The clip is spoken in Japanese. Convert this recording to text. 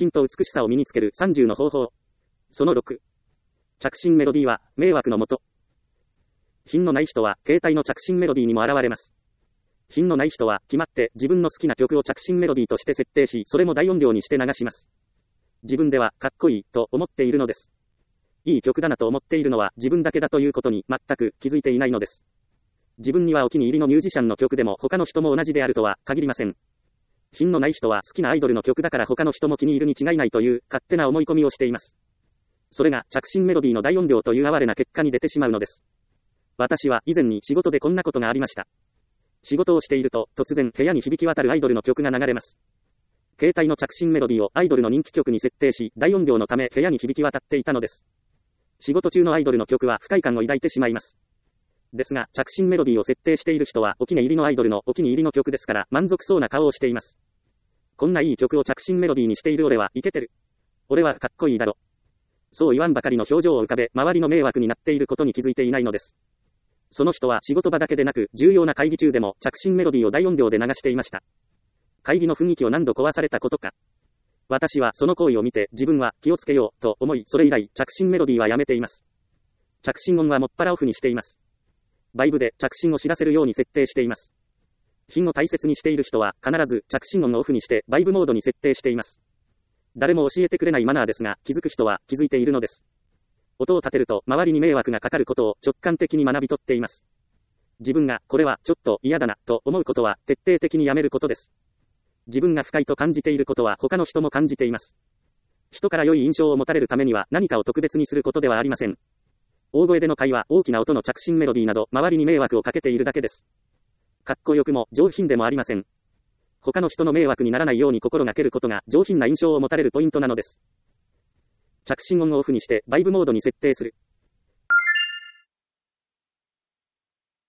品と美しさを身につける30の方法。その6。着信メロディーは、迷惑のもと。品のない人は、携帯の着信メロディーにも現れます。品のない人は、決まって自分の好きな曲を着信メロディーとして設定し、それも大音量にして流します。自分では、かっこいい、と思っているのです。いい曲だなと思っているのは、自分だけだということに、全く気づいていないのです。自分にはお気に入りのミュージシャンの曲でも、他の人も同じであるとは、限りません。品のない人は、好きなアイドルの曲だから他の人も気に入るに違いないという、勝手な思い込みをしています。それが、着信メロディーの大音量という哀れな結果に出てしまうのです。私は、以前に仕事でこんなことがありました。仕事をしていると、突然部屋に響き渡るアイドルの曲が流れます。携帯の着信メロディーをアイドルの人気曲に設定し、大音量のため部屋に響き渡っていたのです。仕事中のアイドルの曲は不快感を抱いてしまいます。ですが、着信メロディーを設定している人はお気に入りのアイドルのお気に入りの曲ですから満足そうな顔をしています。こんないい曲を着信メロディーにしている俺はイケてる。俺はかっこいいだろ。そう言わんばかりの表情を浮かべ、周りの迷惑になっていることに気づいていないのです。その人は仕事場だけでなく、重要な会議中でも着信メロディーを大音量で流していました。会議の雰囲気を何度壊されたことか。私はその行為を見て、自分は気をつけよう、と思い、それ以来、着信メロディーはやめています。着信音はもっぱらオフにしています。バイブで着信を知らせるように設定しています。品を大切にしている人は、必ず着信音をオフにして、バイブモードに設定しています。誰も教えてくれないマナーですが、気づく人は気づいているのです。音を立てると周りに迷惑がかかることを直感的に学び取っています。自分がこれはちょっと嫌だなと思うことは徹底的にやめることです。自分が不快と感じていることは他の人も感じています。人から良い印象を持たれるためには何かを特別にすることではありません。大声での会話、大きな音の着信メロディーなど周りに迷惑をかけているだけです。かっこよくも上品でもありません。他の人の迷惑にならないように心がけることが上品な印象を持たれるポイントなのです。着信音をオフにしてバイブモードに設定する。